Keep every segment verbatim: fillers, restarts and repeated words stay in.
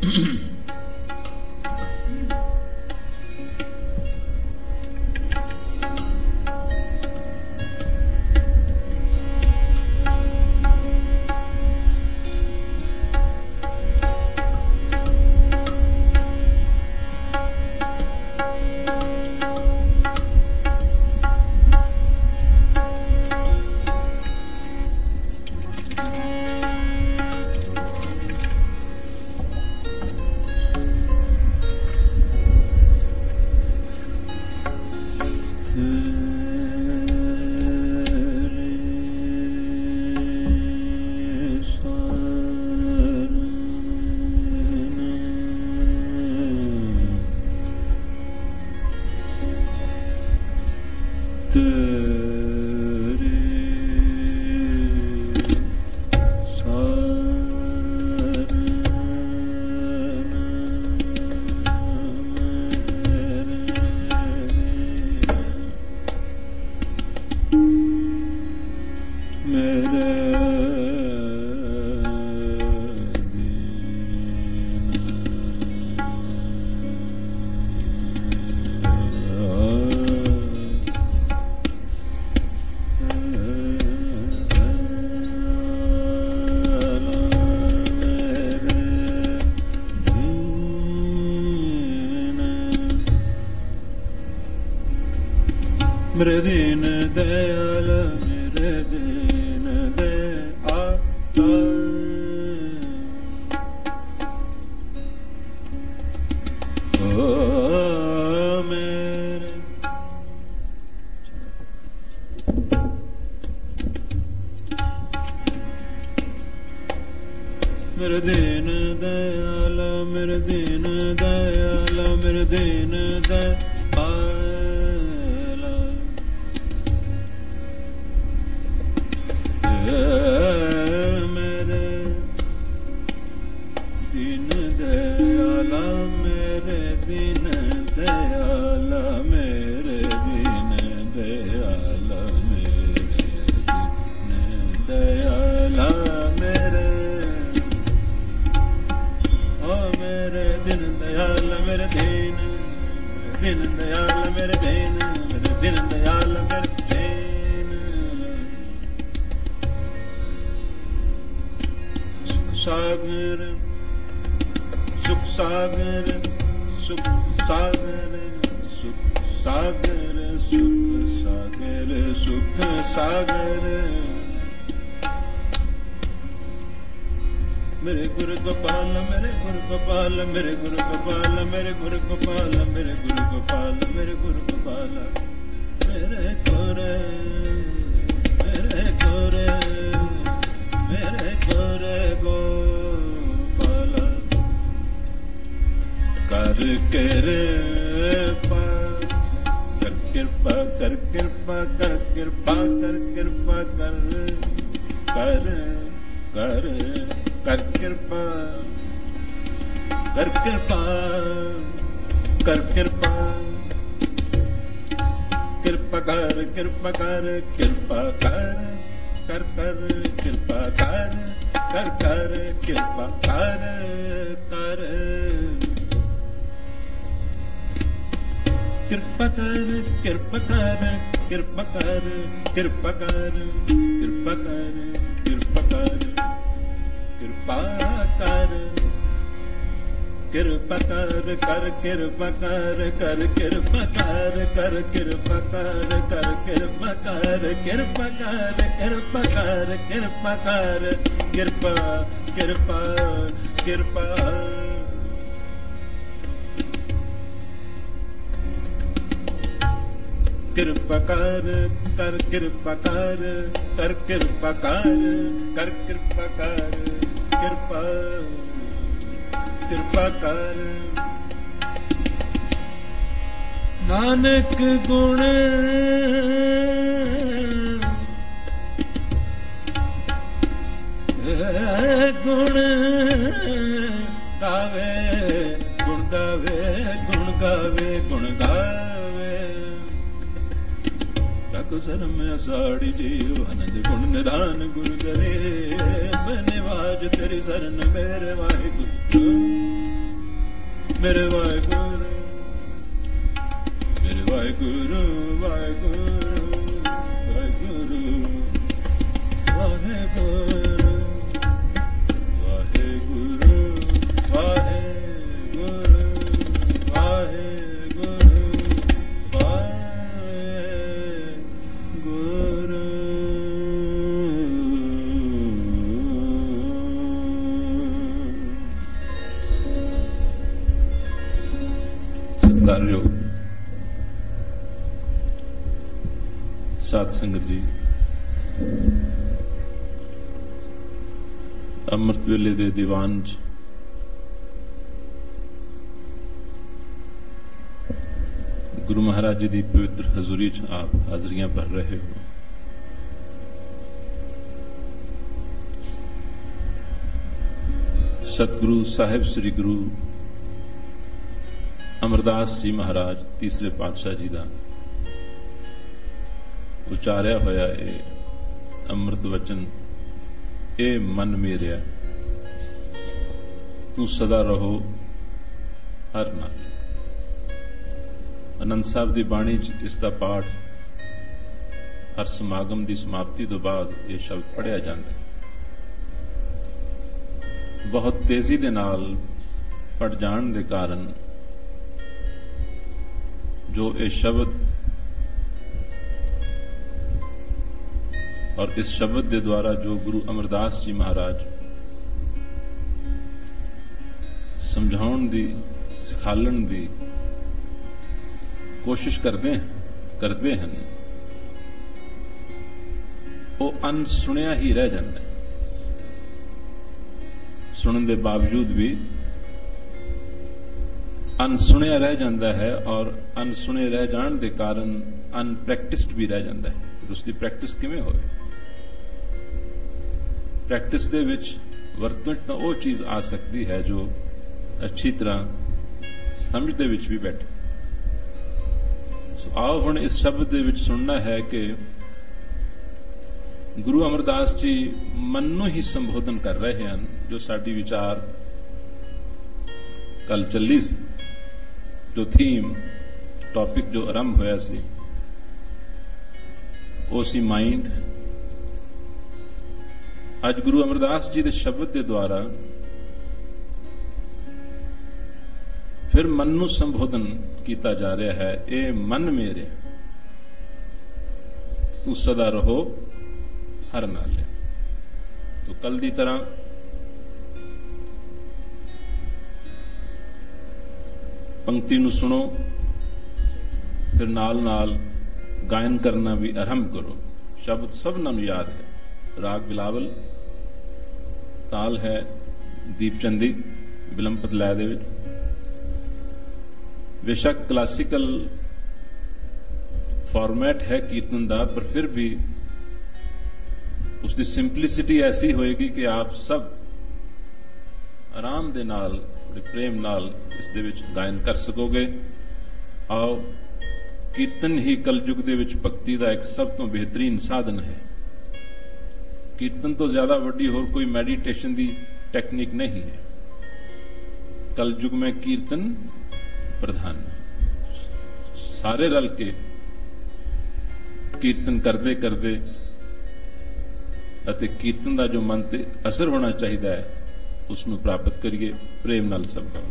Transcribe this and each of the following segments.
मेरे दीन दयाल मेरे दीन दयाल ओ मेरे मेरे दीन दयाल मेरे दीन दयाल मेरे दीन दयाल सागर सुख सागर सुख सागर सुख सागर सुख सागर सुख सागर मेरे गुरु गोपाल मेरे गुरु गोपाल मेरे गुरु गोपाल मेरे गुरु गोपाल मेरे गुरु गोपाल मेरे गुरु गोपाल मेरे गुरु मेरे गुरु मेरे गुरु गोपाल कर कृपा कर कृपा कर कृपा कर कृपा कर कृपा कर कर कर कर कृपा कर कृपा कर कृपा कृपा कर कृपा कर कृपा कर कर कर कृपा कर कर कर कृपा कर कर कृपा कर कृपा कर कृपा कर कृपा कर कृपा कर कृपा कर कृपा कर कृपा कर कर कृपा कर कर कृपा कर कर कृपा कर कर कृपा कर कृपा कर कृपा कर कृपा कर कृपा कृपा कृपा कृपा कर कर कृपा कर कर कृपा कर कर कृपा कर कृपा कृपा कर नानक गुण गुण गावे गुण गावे गुण गावे गुण गावे रघुसर में साड़ी जीव आनंद गुण निधान गुरु करे बनिवाज अज तेरी शरण मेरे वाहिगुरु मेरे वाहिगुरु मेरे वाहिगुरु वाहिगुरु वाहिगुरु वाहिगुरु वाहिगुरु वाहिगुरु वाहिगुरु वाहिगुरु। सत्कारयोग साध संगत जी, अमृत वेले दे दीवान च गुरु महाराज जी की पवित्र हजूरी च आप हाजरियां भर रहे हो। सतगुरु साहिब श्री गुरु अमरदास जी महाराज तीसरे पातशाह जी का उचारिया होया ए अमृत वचन, ए मन मेरिया तू सदा रहो हर नाल। आनंद साहब की बाणी च इसका पाठ हर समागम की समाप्ति तो बाद यह शब्द पढ़िया जाता है। बहुत तेजी दे नाल पढ़ जाण दे कारण जो ये शब्द और इस शब्द के द्वारा जो गुरु अमरदास जी महाराज समझाउण दी सिखालण दी कोशिश करते करते हैं, वो अनसुनिया ही रह जाता है। सुनने के बावजूद भी अनसुनिया रह जाता है और अनसुने रह जाने के कारण अनप्रैक्टिस्ड भी रह जाता है। उसकी प्रैक्टिस किवें होवे? प्रैक्टिस दे विच वरतन तो वो चीज आ सकती है जो अच्छी तरह समझ दे विच भी बैठे। सो आओ हुण इस शब्द दे विच सुनना है कि गुरु अमरदास जी मन नूं ही संबोधन कर रहे हैं। जो साडी विचार कल चली सी, जो थीम टॉपिक जो आरंभ होया सी वो सी माइंड। आज गुरु अमरदास जी के शब्द के द्वारा फिर मन नूं संबोधन किया जा रहा है, ए मन मेरे तू सदा रहो हर नाले। तो कल की तरह पंक्ति नूं सुनो, फिर नाल नाल गायन करना भी आरंभ करो। शब्द सबनां नूं याद है। राग बिलावल, ताल है दीपचंदी विलंपत लय दे विच। बेशक क्लासिकल फॉर्मेट है कीर्तन का, पर फिर भी उसकी सिंपलिसिटी ऐसी होएगी कि आप सब आराम दे नाल बड़े प्रेम नाल इस दे विच गायन कर सकोगे। आओ, कीर्तन ही कलयुग दे विच भक्ति का एक सब तो बेहतरीन साधन है। कीर्तन तो ज्यादा वड्डी होर कोई मेडिटेशन की टेक्निक नहीं है। कलयुग में कीर्तन प्रधान, सारे रल के कीर्तन करते करते अते कीर्तन का जो मन ते असर होना चाहिए है उसनूं प्राप्त करिए। प्रेम नाल सब गाओ।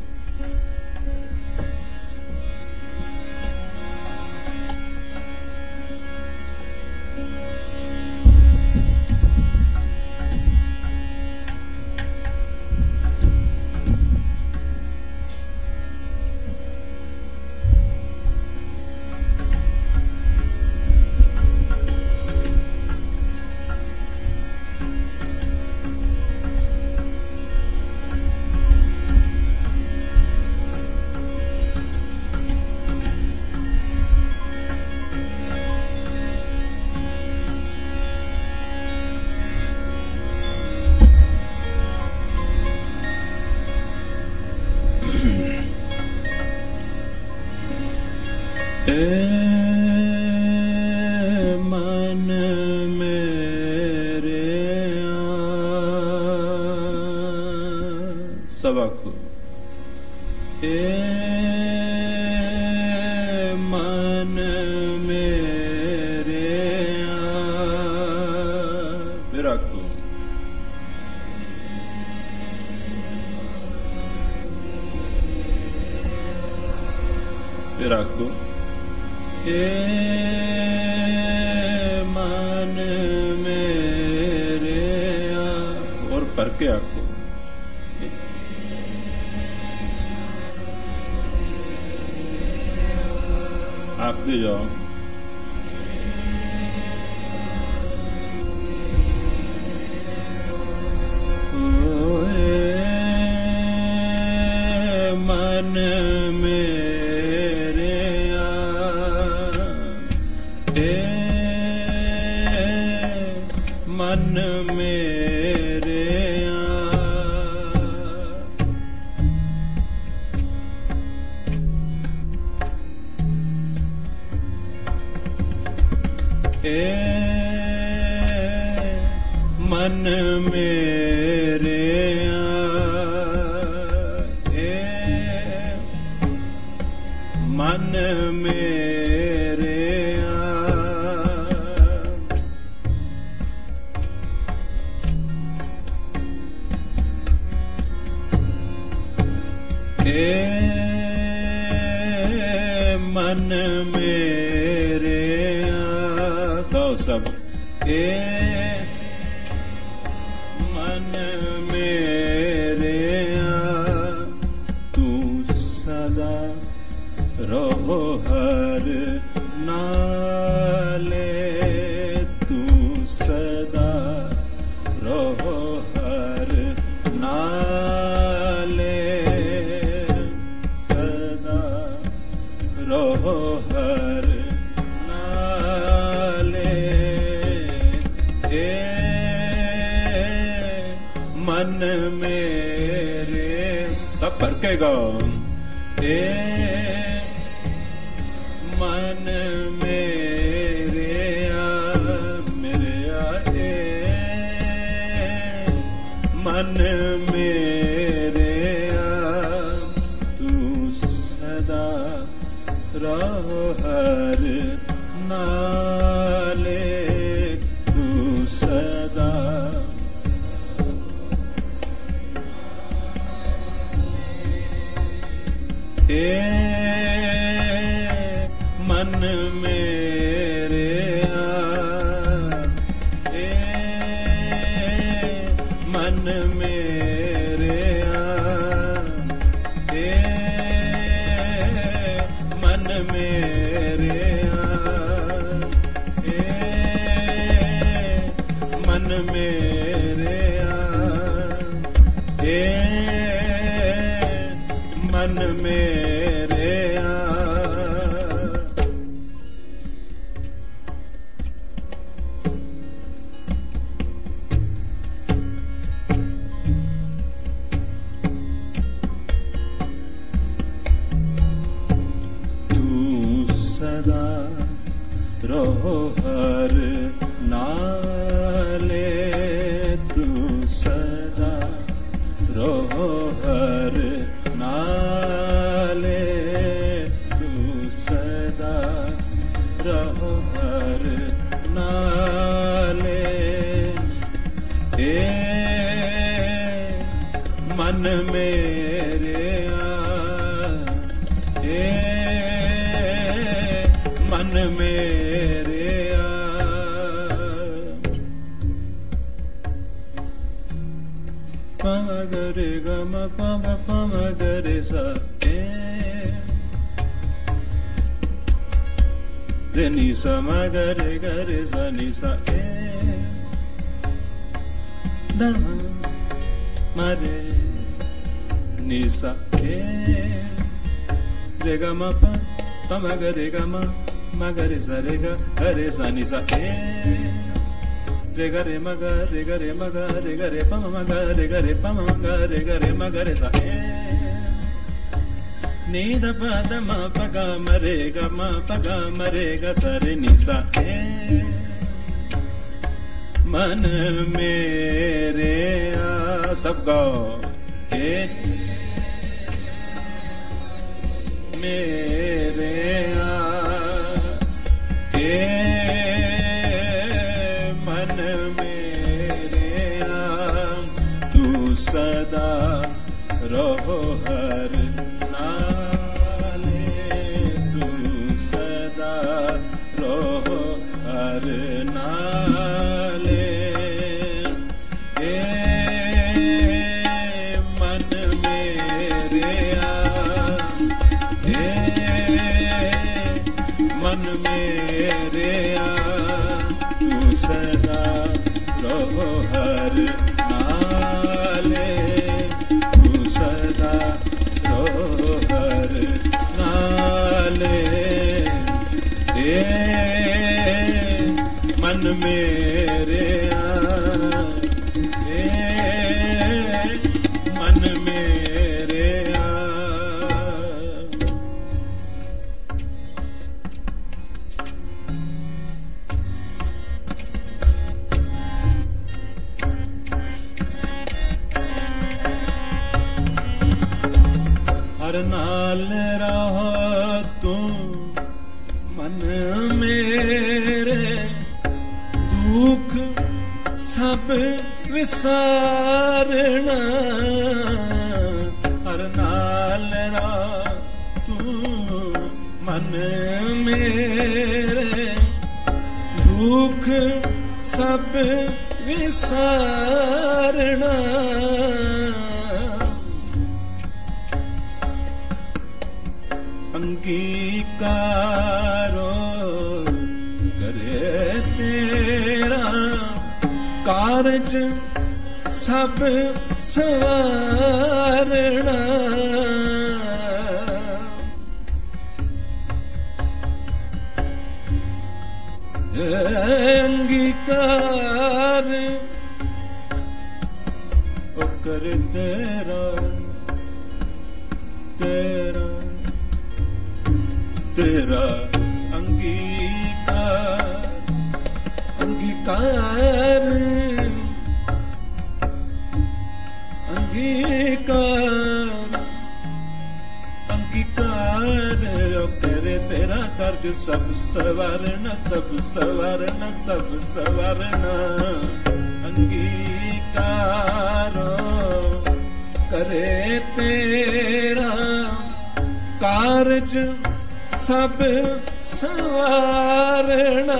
आखो ए मन मेरे फिर आखो फिर आखो ए मन मेरे और भर के आखो आप दे जाओ मन मेरे ए मन मेरे ए मन मेरे ए मन मेरे ए मन मेरे तो सब ए मन मेरे तू सदा रहो हर नाले तू सदा रहो हर नाले सदा रहो हर नाले ए मन मेरे सब भर के गाओ ए मन मेरे मेरे ए मन मेरे तू सदा रहो हर नाले तू सदा ए मन मेरे ए मन मेरे ए मन मेरे ए मन मेरे ए मन मेरे सदा रहो हर नाले तू सदा रहो हर नाले तू सदा रहो हर नाले ए मन मेरे ए मन मेरे पम गरे गम पम पम गरे सा ए रे नि सा म गरे गरे सा नि सा ए द म रे नि सा ए रे ग म प पम गरे ग म म गरे सा रे ग गरे सा नि सा ए रे ग रे म ग रे ग रे म ग रे ग रे प म ग रे ग रे प म ग रे ग रे म ग रे सा ए नी द प द म प ग म रे ग म प ग म रे ग सा रे नि सा ए मन मेरे आ सब गाओ ए मेरे ए मन मेरे तू सदा रहो हर नाले, तू सदा रहो हर नाले। ए मन मेरे ए मन मेरे तू सदा रहो हर नाले, तू सदा रहो हर नाले। ए मन मेरे ए मन मेरे हर नाल रहो तू मन मेरे, दुख सब विसारना। हर नाल रहो तू मन मेरे, दुख सब विसारना। अंगीकारो करे तेरा कारज सब सवारना। अंगीकार ओ कर तेरा तेरा तेरा अंगीकार अंगीकार अंगीकार अंगीकार करे तेरा दर्द सब सवारना, सब सवारना, सब सवारना। अंगीकार करे तेरा कारज सब सवारना।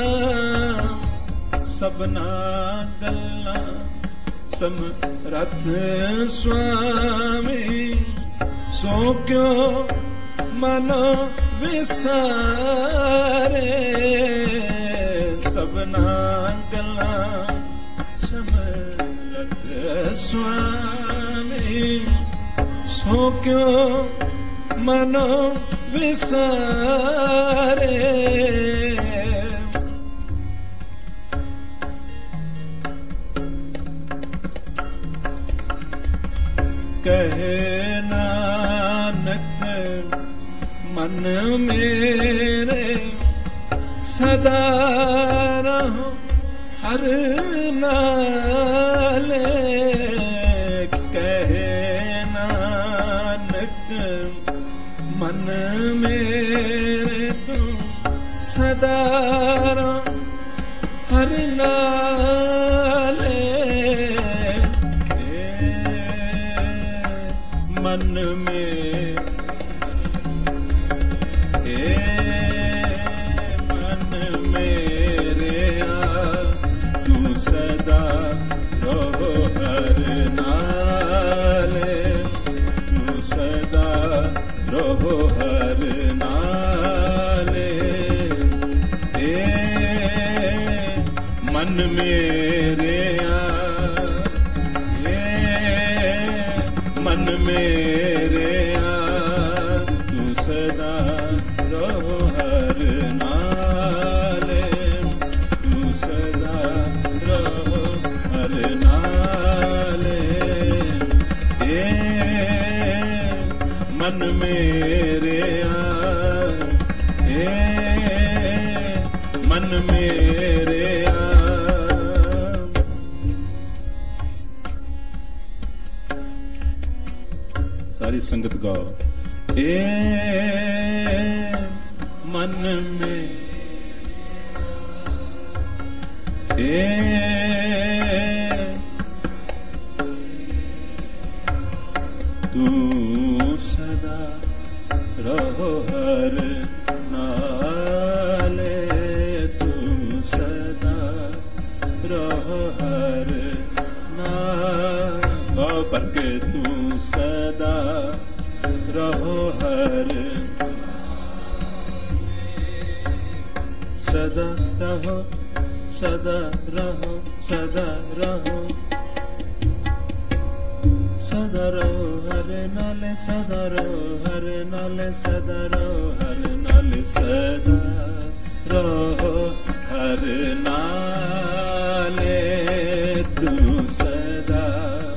सबना गल्ला समरथ स्वामी, सो क्यों मनो विसारे। सबना गल्ला समरथ स्वामी, सो क्यों मनो विसारे। कहे नानक मन मेरे, सदा रहो हर नाले। कहे नानक मन मेरे तू सदा रहो हर नाले। मन में ए मन मेरे तू सदा रहो हर नाले, तू सदा रहो हर नाले। ए मन मेरे मन मेरे तू सदा रहो हर नाले, तू सदा रहो हर नाले। ए मन मेरे ए मन मेरे सारी संगत गाओ। ए मन में ए तू सदा रहो हर नाले, तू सदा रहो हर नाल पर के, तू सदा रहो हर, सदा रहो सदा रहो सदा रहो सदा रहो हरे नाले, सदा रहो हरे नाले, सदा रहो हरे नाले, सदा रहो हरे नाले, तू सदा।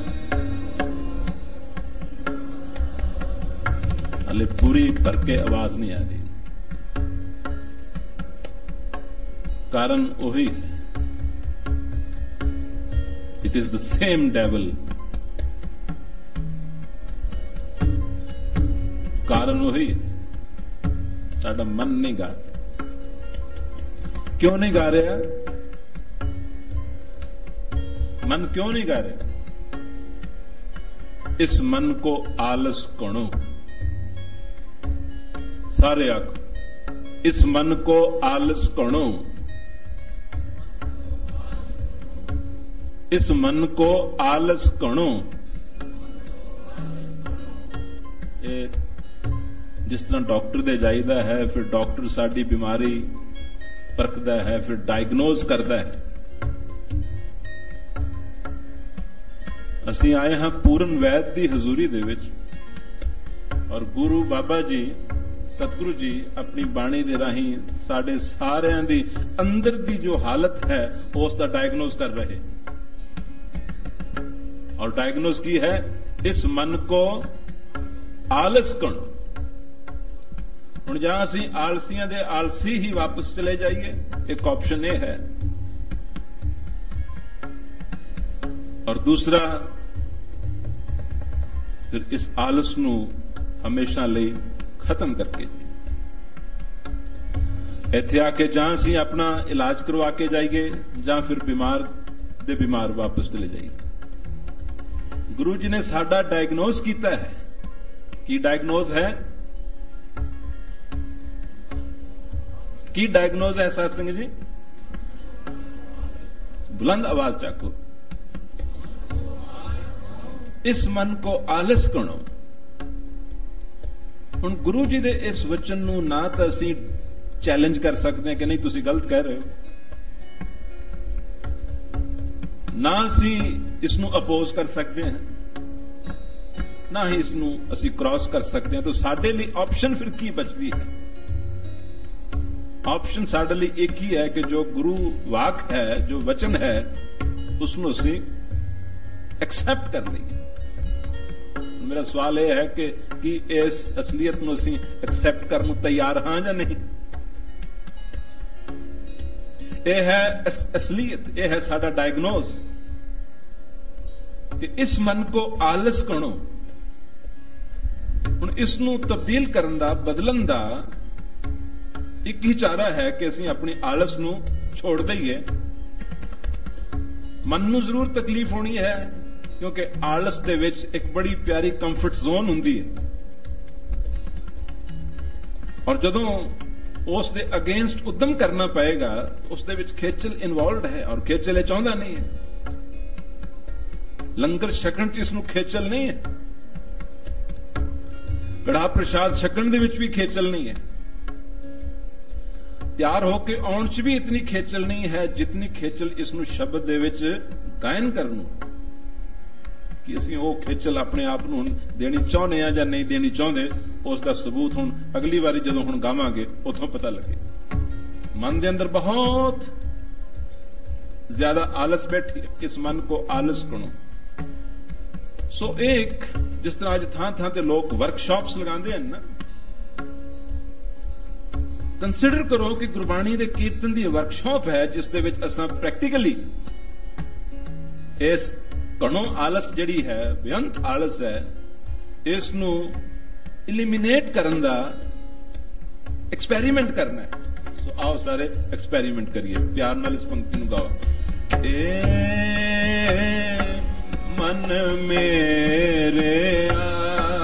हाले पूरी भर के आवाज नहीं आ रही, कारण वही है, it is the same devil. कारण वही है, साडा मन नहीं गा रहा। क्यों नहीं गा रहा? मन क्यों नहीं गा रहा? इस मन को आलस कणो, सारे आखो, इस मन को आलस कणो, इस मन को आलस कणो। जिस तरह डॉक्टर दे जाईदा है, फिर डॉक्टर साडी बीमारी परखदा है, फिर डायग्नोज करदा है। ਅਸੀਂ ਆਏ ਹਾਂ ਪੂਰਨ ਵੈਦ ਦੀ ਹਜ਼ੂਰੀ ਦੇ ਵਿੱਚ, ਔਰ ਗੁਰੂ ਬਾਬਾ ਜੀ ਸਤਿਗੁਰੂ ਜੀ ਆਪਣੀ ਬਾਣੀ ਦੇ ਰਾਹੀਂ ਸਾਡੇ ਸਾਰਿਆਂ ਦੀ ਅੰਦਰ ਦੀ ਜੋ ਹਾਲਤ ਹੈ ਉਸ ਦਾ ਡਾਇਗਨੋਸ ਕਰ ਰਹੇ। और डायग्नोज की है, इस मन को आलस कणो। हुण जहां असीं आलसियां दे आलसी ही वापस चले जाइए, एक ऑप्शन यह है, और दूसरा फिर इस आलस नू हमेशा लई खत्म करके इत्थे आके जहां असीं अपना इलाज करवा के जाइए, जां फिर बीमार दे बीमार वापस चले जाइए। गुरु जी ने साडा डायग्नोज किया है। की डायग्नोज है? की डायग्नोज है सत्संग जी? बुलंद आवाज चाको, इस मन को आलस कणो। हुण गुरु जी दे इस वचन नू ना तो असीं चैलेंज कर सकते हैं कि नहीं तुसीं गलत कह रहे हो, ना असीं इसनू अपोज कर सकते हैं, ना ही इसनू असीं क्रॉस कर सकते हैं। तो साडे लिए ऑप्शन फिर की बचती है? ऑप्शन साडे लिए एक ही है कि जो गुरु वाक है, जो वचन है, उसनू असीं एक्सेप्ट कर लईए। मेरा सवाल यह है कि कि इस असलियत नू असीं एक्सेप्ट करने नू तैयार हां जां नहीं? यह है असलियत, यह है साडा डायग्नोज कि इस मन को आलस कणो। हुण इसनू तब्दील करन दा, बदलन दा एक ही चारा है कि असीं अपनी आलस नू छोड़ दईए। मन नू जरूर तकलीफ होनी है, क्योंकि आलस दे विच एक बड़ी प्यारी कंफर्ट जोन हुंदी है, और जदों उस दे अगेंस्ट उद्यम करना पएगा उस दे विच खेचल इन्वॉल्वड है, और खेचल ये चाहता नहीं है। लंगर छकण च इसनू खेचल नहीं है, कड़ा प्रसाद छकण दे विच भी खेचल नहीं है, तैयार होके आउण च भी इतनी खेचल नहीं है जितनी खेचल इसनू शब्द दे विच गायन करनू। कि असीं वो खेचल अपने आप नूं देनी चाहुंदे आ जां नहीं देनी चाहुंदे, उस दा सबूत हुण अगली बारी जदों हुण गावांगे उथों पता लगे। मन दे अंदर बहुत ज्यादा आलस बैठी है, इस मन को आलस कणो। सो एक जिस तरह अज थां थां ते लोग वर्कशॉप्स लगांदे हन ना, कंसिडर करो कि गुरबाणी दे कीर्तन दी वर्कशॉप है जिस दे विच असां प्रैक्टिकली इस कणो आलस जिहड़ी है, बेअंत आलस है, इसनू ਇਲੀਮੀਨੇਟ ਕਰਨ ਦਾ ਐਕਸਪੈਰੀਮੈਂਟ ਕਰਨਾ ਹੈ। ਸੋ ਆਓ ਸਾਰੇ ਐਕਸਪੈਰੀਮੈਂਟ ਕਰੀਏ, ਪਿਆਰ ਨਾਲ ਇਸ ਪੰਕਤੀ ਨੂੰ ਗਾਓ। ਏ ਮਨ ਮੇਰੇ ਆ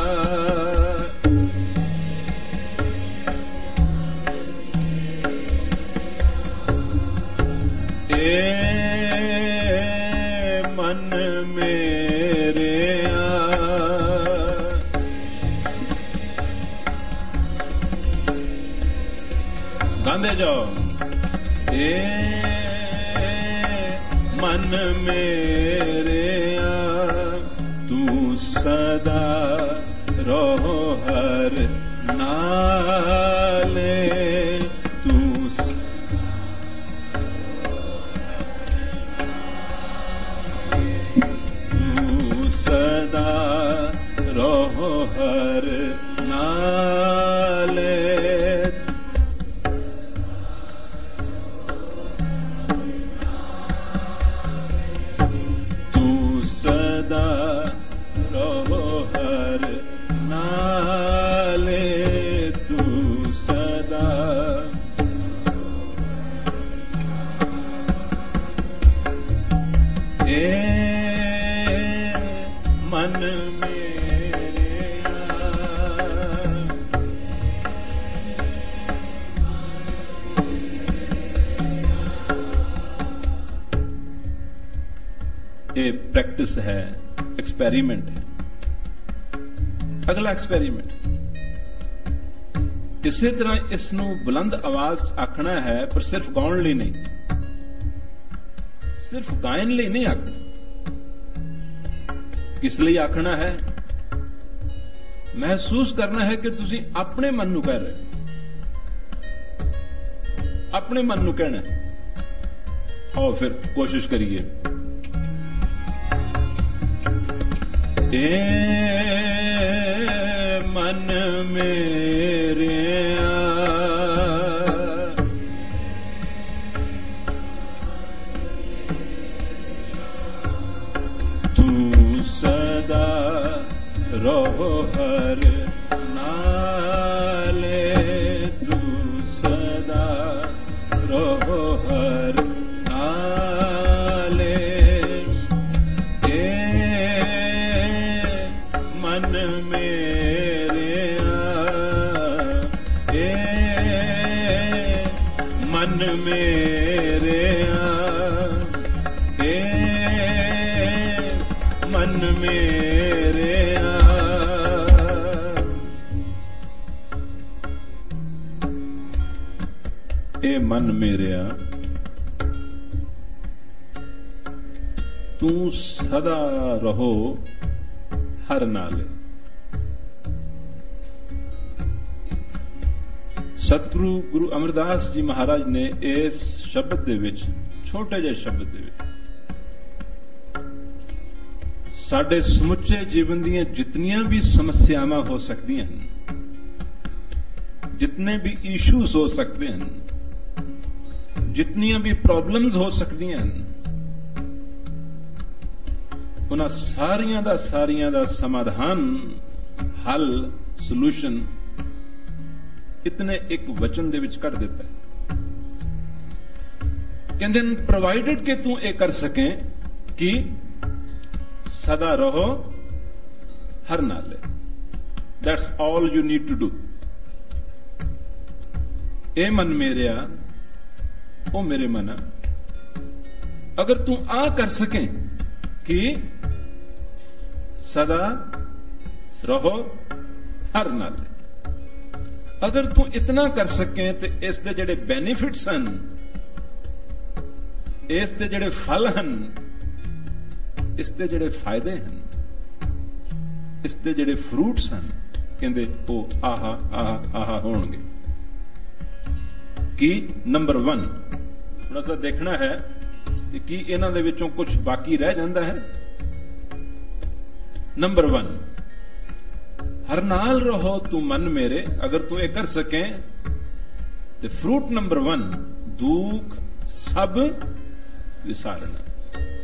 जाओ। ए मन मेरे आ तू सदा रहो हर नाले, तू तू सदा रहो हर नाले, प्रैक्टिस है, एक्सपेरिमेंट है। अगला एक्सपेरिमेंट, इसी तरह इसनों बुलंद आवाज आखना है, पर सिर्फ गाउन लिए नहीं, सिर्फ गायन लिए नहीं आखना। किस लिए आखना है? महसूस करना है कि तुसी अपने मन नूं कह रहे, अपने मन नूं कहना है। आओ फिर कोशिश करिए। ए मन मेरे आ तू सदा रहो हर नाले, तू सदा रहो हर नाले। मन मेरे आ ए मन मेरे आ ए मन मेरे आ ए मन मेरे आ तू सदा रहो हर नाले। सतगुरु गुरु अमरदास जी महाराज ने इस शब्द दे विच, छोटे ਜਿਹੇ शब्द दे विच साडे समुचे जीवन दीयां जितनियां भी समस्यावां हो सकदियां हन, जितने भी इशूज हो सकते हैं, जितनियां भी प्रॉब्लम्स हो सकदियां हन, उन्हां सारियां दा सारियां दा समाधान, हल, सोल्यूशन इतने एक वचन दे विच कढ़ दिता है। कहंदे न प्रोवाइडेड कि तू ये कर सके कि सदा रहो हर नाले। That's all you need to do. ए मन मेरेया ओ मेरे मना, अगर तू आ कर सके कि सदा रहो हर नाले, अगर तू इतना कर सके तो इस दे जेड़े बेनिफिट्स हन, इस दे जेड़े फल हन, इस दे जेड़े फायदे हन, इस दे जेड़े फ्रूट्स हन, कहंदे ओ आहा आहा आहा होणगे। कि नंबर वन हुण असां देखना है कि इन्हां दे विचों कुछ बाकी रह जांदा है। नंबर वन, हर नाल रहो तू मन मेरे, अगर तू ये कर सके तो फ्रूट नंबर वन, दुख सब विसारना।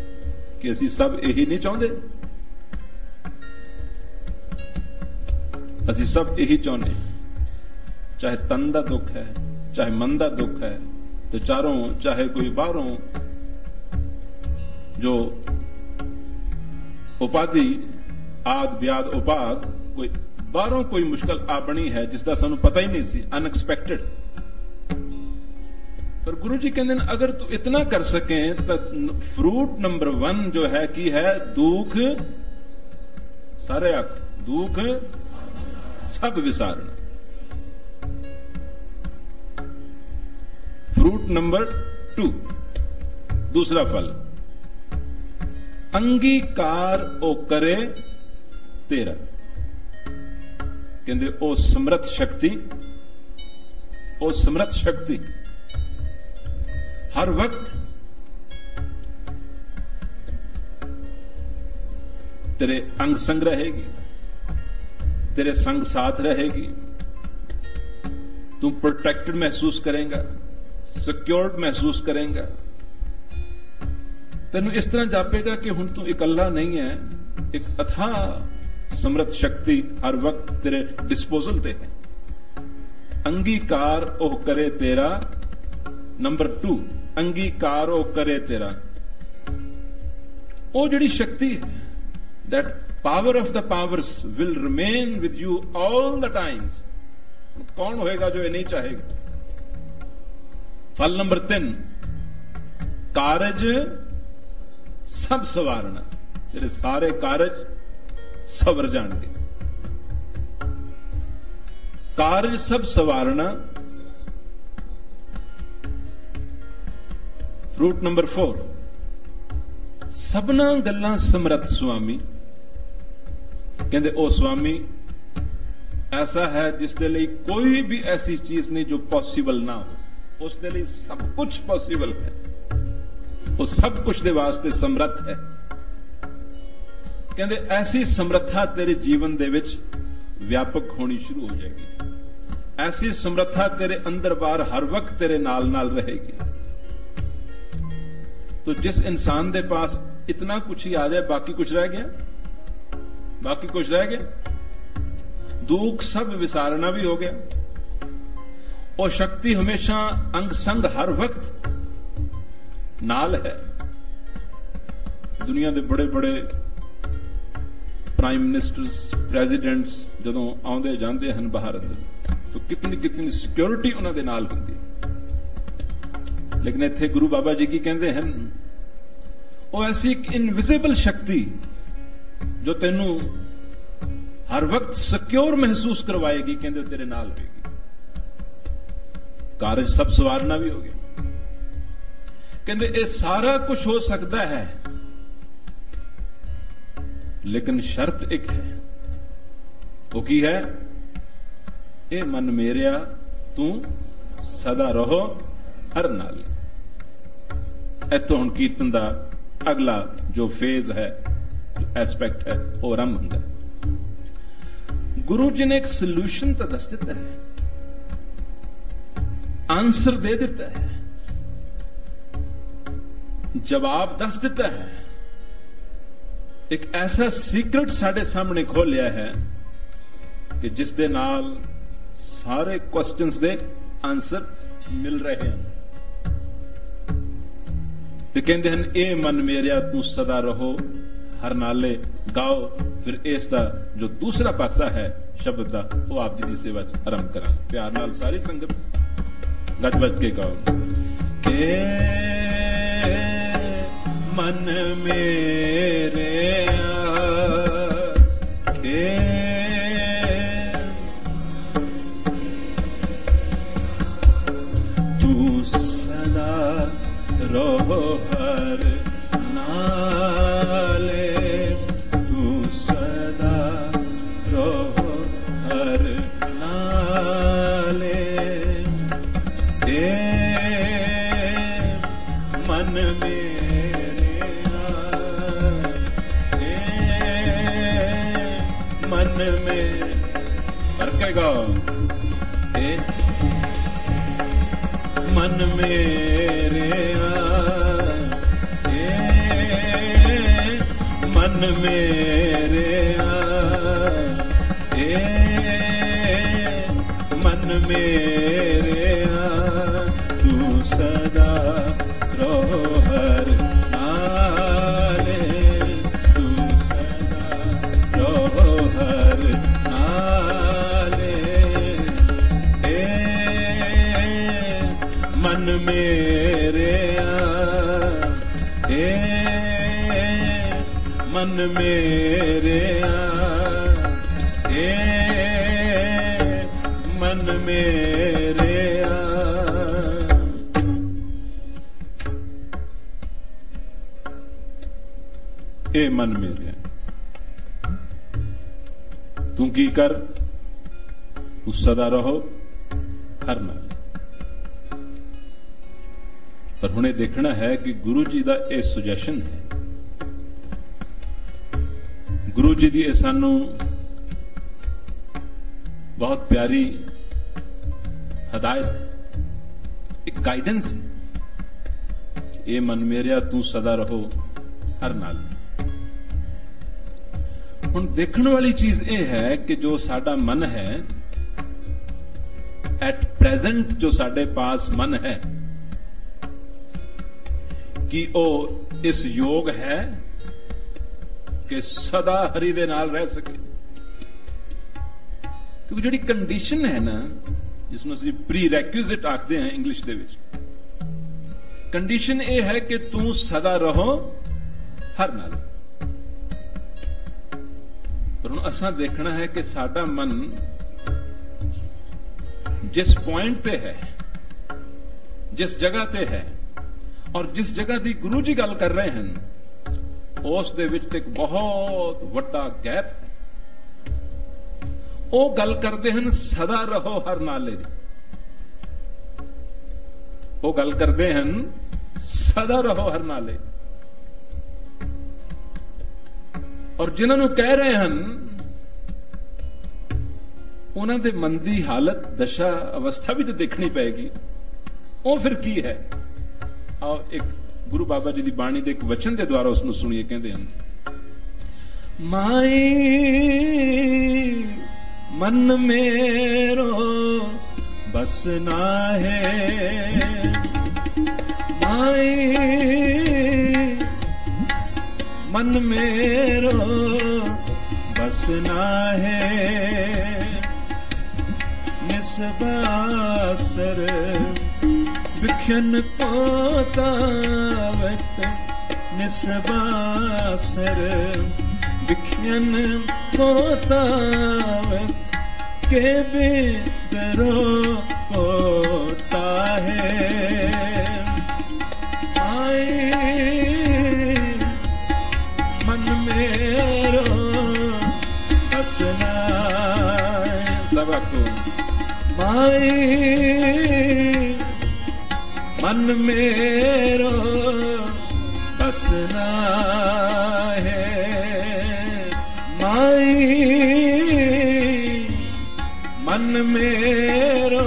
कि असी सब यही नहीं चाहते। ਅਸੀਂ ਸਭ ਇਹੀ ਚਾਹੁੰਦੇ, ਚਾਹੇ ਤਨ ਦਾ ਦੁੱਖ ਹੈ, ਚਾਹੇ ਮਨ ਦਾ ਦੁੱਖ ਹੈ, ਤੇ ਚਾਰੋਂ, ਚਾਹੇ ਕੋਈ ਬਾਹਰੋਂ ਜੋ ਉਪਾਧੀ ਆਦ ਵਿਆਦ ਉਪਾਦ, ਕੋਈ ਬਾਹਰੋਂ ਕੋਈ ਮੁਸ਼ਕਲ ਆ ਬਣੀ ਹੈ ਜਿਸ ਦਾ ਸਾਨੂੰ ਪਤਾ ਹੀ ਨਹੀਂ ਸੀ, ਅਨਐਕਸਪੈਕਟਡ। ਪਰ ਗੁਰੂ ਜੀ ਕਹਿੰਦੇ ਨੇ ਅਗਰ ਤੂੰ ਇਤਨਾ ਕਰ ਸਕੇ ਤਾਂ ਫਰੂਟ ਨੰਬਰ वन ਜੋ ਹੈ ਕੀ ਹੈ? ਦੁੱਖ ਸਾਰੇ ਆਖ, ਦੁੱਖ ਸਭ ਵਿਸਾਰਨਾ। फ्रूट नंबर टू, दूसरा फल, अंगीकार ओ करे तेरा। कहते ओ समर्थ शक्ति, ओ समर्थ शक्ति हर वक्त तेरे अंग संग रहेगी, तेरे संग साथ रहेगी, तू प्रोटेक्टेड महसूस करेगा, सिक्योर्ड महसूस करेगा। तेनू इस तरह जापेगा कि हुण तू इकल्ला नहीं है, एक अथाह समर्थ शक्ति हर वक्त तेरे डिस्पोजल ते है। अंगीकार ओह करे तेरा। नंबर टू, अंगीकार ओह करे तेरा। ओ जिहड़ी शक्ति है, that power of the powers will remain with you all the times. कौन होएगा जो ये नहीं चाहेगा? फल नंबर तीन, कारज सब सवारना। तेरे सारे कारज सवर जाएंगे। कारज सब सवारना। फ्रूट नंबर फोर, सबना गल्लां समर्थ स्वामी। कहते ओ स्वामी ऐसा है जिस दे लई कोई भी ऐसी चीज नहीं जो पॉसिबल ना हो, उस दे लई सब कुछ पॉसिबल है, वो सब कुछ दे वास्ते समर्थ है। कहते ऐसी समर्था तेरे जीवन दे विच व्यापक होनी शुरू हो जाएगी। ऐसी समर्था तेरे अंदर बाहर हर वक्त तेरे नाल नाल रहेगी। तो जिस इंसान दे पास इतना कुछ ही आ जाए, बाकी कुछ रह गया, बाकी कुछ रह गया, दुख सब विसारना भी हो गया। और शक्ति हमेशा अंग संग हर वक्त नाल है। दुनिया के बड़े बड़े प्राइम मिनिस्टर्स, प्रेजिडेंट्स जदों आउंदे जांदे हन बाहर अंदर, तो कितनी कितनी सिक्योरिटी उन्हां दे नाल हुंदी। लेकिन इत्थे गुरु बाबा जी की कहंदे हन, वो ऐसी एक इनविजिबल शक्ति जो तेनू हर वक्त सिक्योर महसूस करवाएगी, कहंदे तेरे नाल होएगी। कारज सब सवारना भी हो गया। कहंदे ये सारा कुछ हो सकता है, लेकिन शर्त एक है। वो की है? ए मन मेरिया तू सदा रहो हर नाल। इत्थों हुण कीर्तन दा अगला जो फेज है, जो एस्पेक्ट है, वो आरंभ हुंदा। गुरु जी ने एक सोल्यूशन तो दस दिता है, आंसर दे देता है, जवाब दस देता है। एक ऐसा सीक्रेट साडे सामने खोलिया है कि जिस दे नाल सारे क्वेश्चंस दे आंसर मिल रहे हैं। ते कहंदे हन, ए मन मेरिया तू सदा रहो हर नाले। गाओ फिर इसका जो दूसरा पासा है शब्द का, वो आप जी की सेवा आरंभ करा। प्यार नाल सारी संगत गज बज के गाओ। ए मन मेरे ए तू सदा रहो हर नाले, तू सदा रहो हर नाले। ए मन मेरे ए मन में करकेगा। ए मन मेरे मन मेरे ए मेरे तू सदा रहो हर नाले, तू सदा रहो हर नाले। ए मन मेरे ए मन मेरे ए मन मेरे ए मन मेरे तू की कर, तू सदा रहो हर नाल। पर हुणे देखना है कि गुरु जी का यह सुजैशन है, गुरु जी की सानू बहुत प्यारी हदायत, एक गाइडेंस है। ये मन मेरिया तू सदा रहो हर नाल। हुण देखने वाली चीज यह है कि जो साडा मन है, एट प्रेजेंट जो साडे पास मन है, कि ओ इस योग है कि सदा हरि दे नाल रह सके। क्योंकि जिहड़ी कंडीशन है ना, जिसमें असीं प्री रैक्विजिट आखते हैं इंग्लिश दे विच, कंडीशन यह है कि तू सदा रहो हर नाल। पर हुण असां देखना है कि साडा मन जिस पॉइंट पे है, जिस जगह ते है, और जिस जगह की गुरु जी गल कर रहे हैं, उस दे विच एक बहुत वड्डा गैप है। वो गल करते हैं सदा रहो हर नाले दी, वो गल करते हैं सदा रहो हर नाले। और जिन्होंने कह रहे हैं उन्होंने दे मन की हालत, दशा, अवस्था भी तो देखनी पड़ेगी। वो फिर की है? आओ एक गुरु बाबा जी की बाणी के एक वचन के द्वारा उसको सुनिए। कहते हैं, माई मन मेरो बसना है, माई मन मेरो बसना है, निस्बासर बिख्यन को तावत, निस्बासर बिख्यन को तावत, के बिदरो होता है। आई मन मेरो हसना सबको, माई मन मेरो बसना है, माई मन मेरो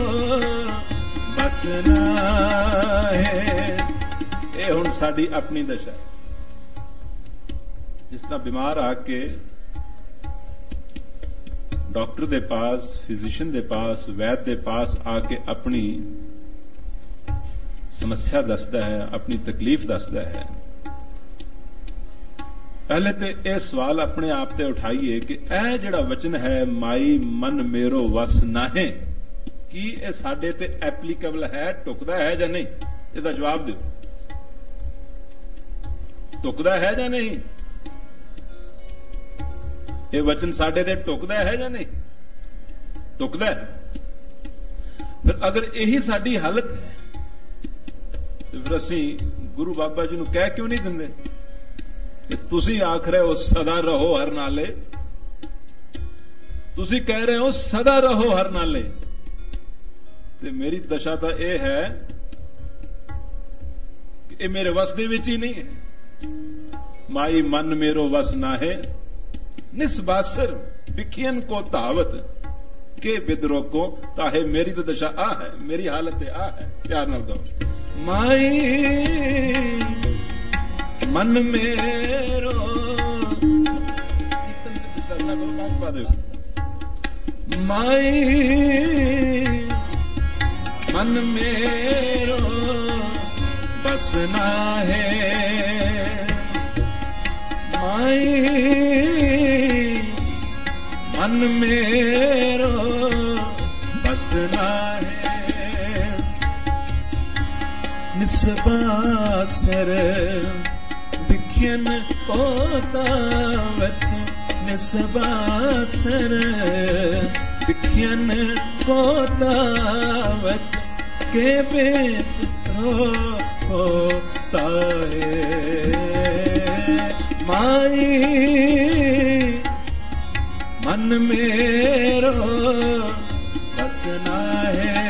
बसना है। ये हुण साडी अपनी दशा। जिस तरह बीमार आके डॉक्टर दे पास, फिजिशियन दे पास, वैद दे पास आके अपनी समस्या दसदा है, अपनी तकलीफ दसदा है, पहले तो यह सवाल अपने आप से उठाइए कि यह जिहड़ा वचन है माई मन मेरो वस नाहे, की यह साडे ते एप्लीकेबल है, टुकदा है या नहीं? इसका जवाब दो, टुकदा है या नहीं? ये वचन साडे ते टुकदा है या नहीं? टुकदा है। फिर अगर यही साडी हालत है तो फिर असी गुरु बाबा जी नूं कह क्यों नहीं दिंदे कि तुसी आख रहे हो सदा रहो हर नाले, तुसी कह रहे हो सदा रहो हर नाले, ते मेरी दशा तो यह है कि ये मेरे वस दे विच ही नहीं है। माई मन मेरो वस नाहे, निस्बासर बिखियन को तावत, के बिदरो को ताहे। मेरी तो दशा आ है, मेरी हालत है आ है। प्यार नाल गाओ, माई मन मेरो, माई मन मेरो बसना है माई मन मेरो बसना है निस्बासर बिखियन कोतावत निस्बासर बिखियन कोतावत के बेत रो होता है माई मन मेरो बसना है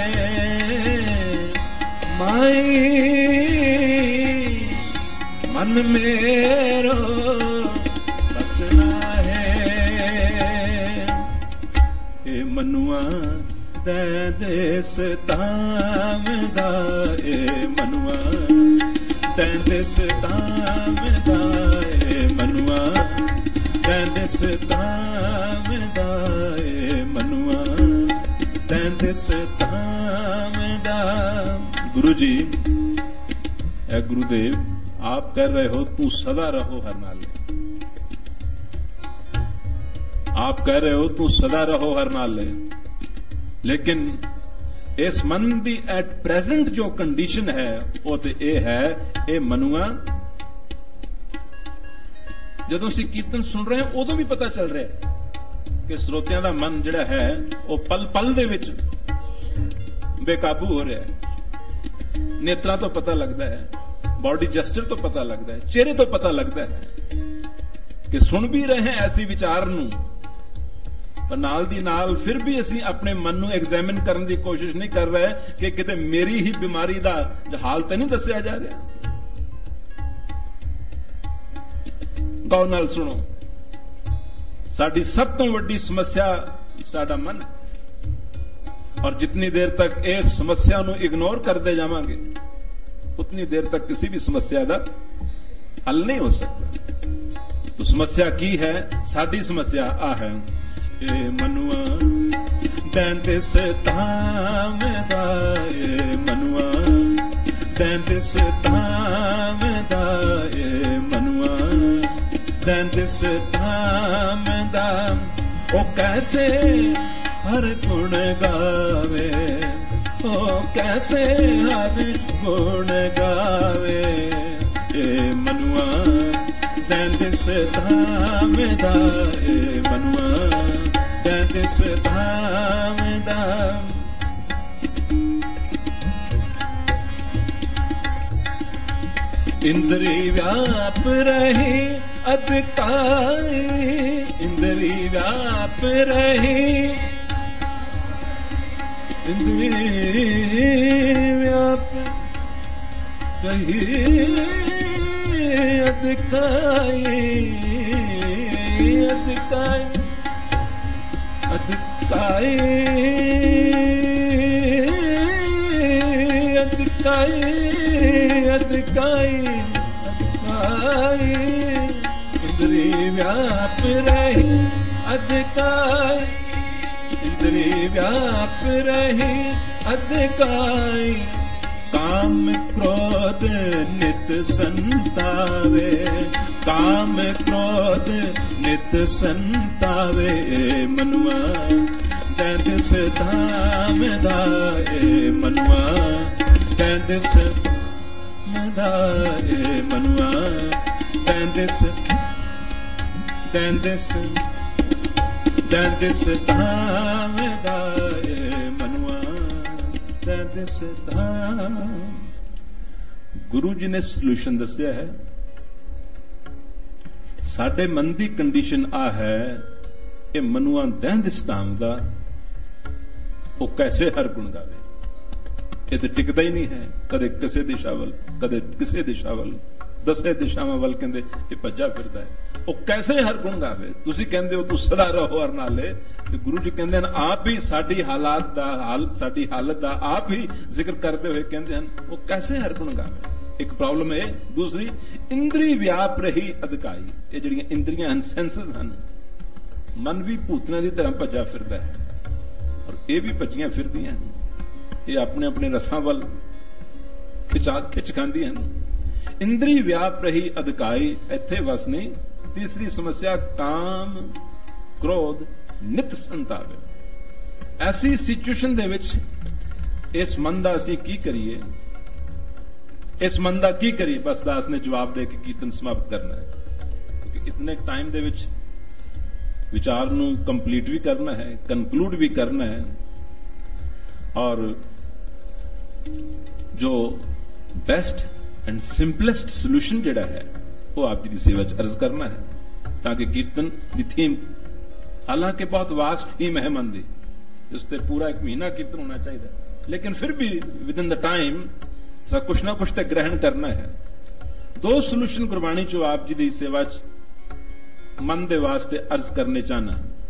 माई मन मेरो बसना है ए मनुआ दे देस ताम दा ए मनुआ दे देस ताम दा ए मनुआ दे देस ताम दा ए मनुआ दे देस ताम दा। गुरु जी ए गुरुदेव आप कह रहे हो तू सदा रहो हर नाले, आप कह रहे हो तू सदा रहो हर नाले, लेकिन इस मन दी एट प्रेजेंट जो कंडीशन है वो तो ये है ये मनुआ जदों असीं कीर्तन सुन रहे हैं उदों भी पता चल रहा है कि श्रोतियां दा मन जिहड़ा है वो पल पल दे विच बेकाबू हो रहा है। नेत्रां तो पता लगता है, बॉडी जस्टर तो पता लगता है, चेहरे तो पता लगता है कि सुन भी रहे हैं ऐसी विचार नूं, पर नाल दी नाल फिर भी असीं अपने मन नूं एग्जामिन करने की कोशिश नहीं कर रहे कि किते मेरी ही बीमारी दा हाल तो नहीं दस्सिया जा रहा। गौर नाल सुनो, साडी सब तो वड्डी समस्या साडा मन, और जितनी देर तक इस समस्या नूं इग्नोर करते जावांगे उतनी देर तक किसी भी समस्या का हल नहीं हो सकता। तो समस्या की है? साडी समस्या आ है ए मनुआ दैंतिस धाम दा ए मनुआ दैंतिस धाम दा ए मनुआ दैंतिस धाम दा। ओ कैसे हर गुण गावे, ओ कैसे हर गुण गावे ए मनुआ दैंतिस धाम दा ए मनुआ दैंतिस धाम दा। इंद्री व्याप रही अधकाई, इंद्री व्याप रही इंद्री व्याप रही अधकाई अधकाई अधकाई अधकाई अधकाई अधकाई इंद्री व्याप रही अधकाई इंद्री व्याप रही अधकाई। काम क्रोध नित संतावे, काम क्रोध नित संतावे मनुआ दैंतिस धाम दा ए मनुआ दैंतिस दा ए मनुआ दैंतिस दैंतिस दैंतिस धाम दा ए मनुआ दैंतिस धाम। गुरु जी ने सलूशन दस्या है। साडे मन दी कंडीशन आ है ये मनुआ दैंतिस धाम दा वो कैसे हर गुण गावे। ये तो टिकता ही नहीं है, कदे किसे दिशा वल कदे किसे दिशा वल, दसे दिशावां वल कहंदे ये भज्जा फिरदा है। वो कैसे हर गुण गावे। तुसीं कहंदे हो तू सदा रहो हर नाले, ते गुरु जी कहंदे हैं आप भी साडी हालात दा हाल साडी हालत दा आप ही जिक्र करते हुए कहंदे हैं वो कैसे हर गुण गावे। एक प्रॉब्लम है। दूसरी इंद्री व्याप रही अधकाई, ये जिहड़ियां इंद्रियां हन सेंसेस हन, मन भी भूतनां दी तरह भज्जा फिरदा है और ये भी भज्जियां फिरदियां। ਇਹ ਆਪਣੇ ਆਪਣੇ ਰਸਾਂ ਵੱਲ ਖਿਚਾ ਖਿੱਚ ਖਾਂਦੀਆਂ ਹਨ। ਇੰਦਰੀ ਵਿਆਪ ਰਹੀ ਅਧਿਕਾਈ, ਇੱਥੇ ਬਸ ਨਹੀਂ। ਤੀਸਰੀ ਸਮੱਸਿਆ ਕਾਮ ਕ੍ਰੋਧ ਨਿਤ ਸੰਤਾਵੇ। ਐਸੀ ਸਿਚੁਏਸ਼ਨ ਦੇ ਵਿੱਚ ਇਸ ਮਨ ਦਾ ਅਸੀਂ ਕੀ ਕਰੀਏ, ਇਸ ਮਨ ਦਾ ਕੀ ਕਰੀਏ? ਬਸ ਦਾਸ ਨੇ ਜਵਾਬ ਦੇ ਕੇ ਕੀਰਤਨ ਸਮਾਪਤ ਕਰਨਾ ਹੈ, ਕਿਉਂਕਿ ਇਤਨੇ ਟਾਈਮ ਦੇ ਵਿੱਚ ਵਿਚਾਰ ਨੂੰ ਕੰਪਲੀਟ ਵੀ ਕਰਨਾ ਹੈ, ਕਨਕਲੂਡ ਵੀ ਕਰਨਾ ਹੈ, ਔਰ ਜੋ ਬੈਸਟ ਐਂਡ ਸਿੰਪਲੈਸਟ ਸੋਲੂਸ਼ਨ ਜਿਹੜਾ ਹੈ ਉਹ ਆਪ ਜੀ ਦੀ ਸੇਵਾ 'ਚ ਅਰਜ਼ ਕਰਨਾ ਹੈ, ਤਾਂ ਕਿ ਕੀਰਤਨ ਦੀ ਥੀਮ, ਹਾਲਾਂਕਿ ਬਹੁਤ ਵਾਸਟ ਥੀਮ ਹੈ ਮਨ ਦੀ, ਇਸ ਤੇ ਪੂਰਾ ਇੱਕ ਮਹੀਨਾ ਕੀਰਤਨ ਹੋਣਾ ਚਾਹੀਦਾ, ਲੇਕਿਨ ਫਿਰ ਵੀ ਵਿਦ ਇਨ ਦ ਟਾਈਮ ਸਾ ਕੁਛ ਨਾ ਕੁਛ ਤੇ ਗ੍ਰਹਿਣ ਕਰਨਾ ਹੈ। ਦੋ ਸੋਲੂਸ਼ਨ ਗੁਰਬਾਣੀ 'ਚੋਂ ਆਪ ਜੀ ਦੀ ਸੇਵਾ 'ਚ ਮਨ ਦੇ ਵਾਸਤੇ ਅਰਜ਼ ਕਰਨੇ ਚਾਹਨਾ।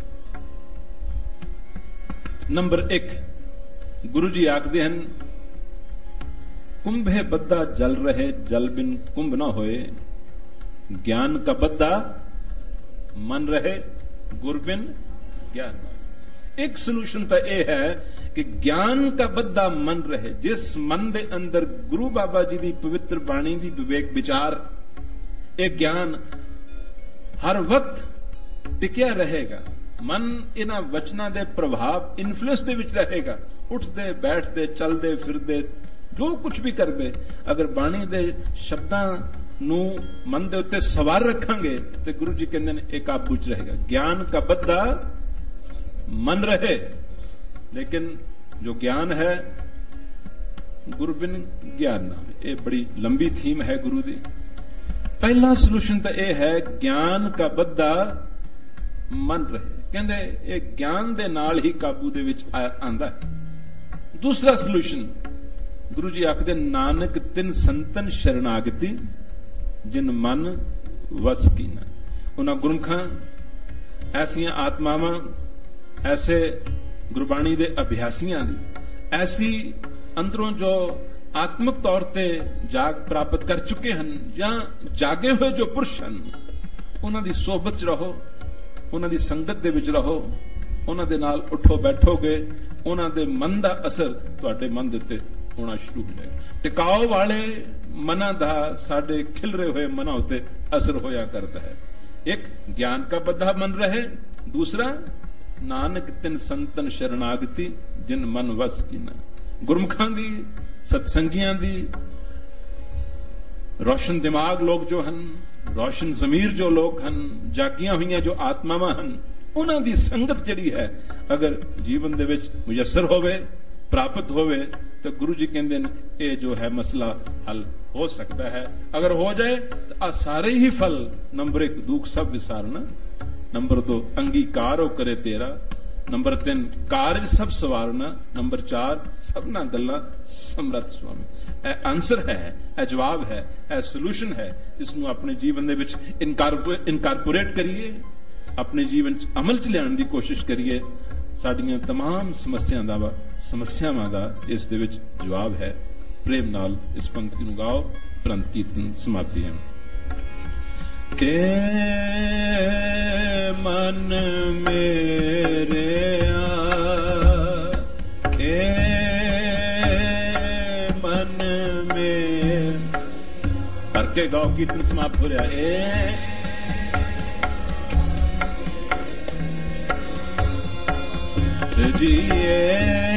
ਨੰਬਰ ਇੱਕ, ਗੁਰੂ ਜੀ ਆਖਦੇ ਹਨ, कुंभे बद्दा जल रहे जल बिन कुंभ न होए, ज्ञान का बद्दा मन रहे गुर बिन ज्ञान न। एक सोल्यूशन तो यह है कि ज्ञान का बद्दा मन रहे, जिस मन दे अंदर गुरु बाबा जी की पवित्र बाणी की विवेक विचार, एक ज्ञान हर वक्त टिकिया रहेगा, मन इन्हां वचनां दे प्रभाव इन्फ्लुएंस दे विच रहेगा, उठते बैठते चलते फिरते जो कुछ भी करते, अगर बाणी दे शब्दां नूं मन दे उत्ते सवार रखांगे तो गुरु जी कहंदे ने एक काबू च रहेगा। ज्ञान का बद्दा मन रहे, लेकिन जो ज्ञान है गुरु बिन ज्ञान ना। ये बड़ी लंबी थीम है गुरु दी। पहला सोल्यूशन तो यह है ज्ञान का बद्दा मन रहे, कहंदे ये ज्ञान दे नाल ही काबू दे विच आंदा है। दूसरा सोल्यूशन गुरु जी आखदे, नानक तिन संतन शरणागति जिन मन वस कीना। उन्हां गुरमुखां, ऐसियां आत्मावां, ऐसे गुरबाणी दे अभ्यासियां दी, ऐसी अंदरों जो आत्मक तौर ते जाग प्राप्त कर चुके हैं या जागे हुए जो पुरुष हैं, उन्हां दी सोहबत च रहो, उन्हां दी संगत दे विच रहो, उन्हां दे नाल उठो बैठोगे, उन्हां दे मन दा असर तुहाडे मन दे उत्ते होना शुरू हो जाएगा। टिकाव वाले मना दा साडे खिलरे हुए मना उत्ते असर होया करता है। एक ज्ञान का बद्धा मन रहे, दूसरा नानक तिन संतन शरणागति जिन मन वस कीना। गुरमुखां दी, सत्संगियां दी, रोशन दिमाग लोग जो हन, रोशन जमीर जो लोग हन, जागियां हुई जो आत्मावां हन, उन्हां दी संगत जिहड़ी है अगर जीवन दे विच मुयसर होवे, प्राप्त होवे, तो गुरु जी कहते हैं ये जो है मसला हल हो सकता है। अगर हो जाए तो आ सारे ही फल, नंबर एक दुख सब विसारना, नंबर दो अंगीकार हो करे तेरा, नंबर तीन कार्य सब सवारना, नंबर चार सबना गल्ला समरथ स्वामी। ए आंसर है, ए जवाब है, ए सोल्यूशन है। इसनू अपने जीवन दे विच इनकारपोरेट करिए, अपने जीवन च अमल च लियाउण दी कोशिश करिए। साडियां तमाम समस्यावां दा समस्यावां दा इस दे विच जवाब है। प्रेम नाल इस पंक्ति नूं गाओ, परंत कीर्तन समाप्ति है। के मन मेरे आ, के मन में करके गाओ, कीर्तन समाप्त हो रहा है। जिए